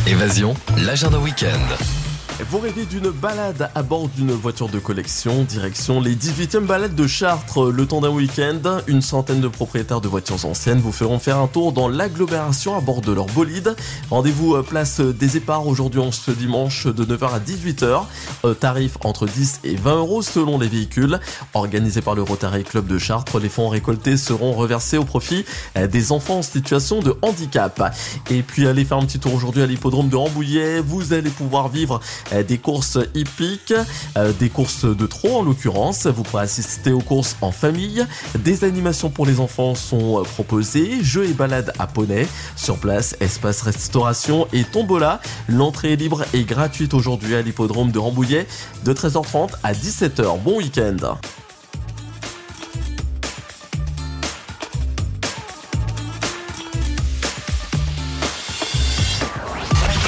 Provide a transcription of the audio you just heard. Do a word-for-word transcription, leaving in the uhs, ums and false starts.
Évasion, l'agenda week-end. Vous rêvez d'une balade à bord d'une voiture de collection, direction les dix-huitièmes balades de Chartres. Le temps d'un week-end, une centaine de propriétaires de voitures anciennes vous feront faire un tour dans l'agglomération à bord de leur bolide. Rendez-vous place des Éparts aujourd'hui en ce dimanche de neuf heures à dix-huit heures. Tarif entre dix et vingt euros selon les véhicules. Organisé par le Rotary Club de Chartres, les fonds récoltés seront reversés au profit des enfants en situation de handicap. Et puis allez faire un petit tour aujourd'hui à l'hippodrome de Rambouillet. Vous allez pouvoir vivre des courses hippiques, des courses de trot en l'occurrence. Vous pourrez assister aux courses en famille. Des animations pour les enfants sont proposées, jeux et balades à poney. Sur place, espace restauration et tombola. L'entrée est libre et gratuite aujourd'hui à l'hippodrome de Rambouillet de treize heures trente à dix-sept heures. Bon week-end.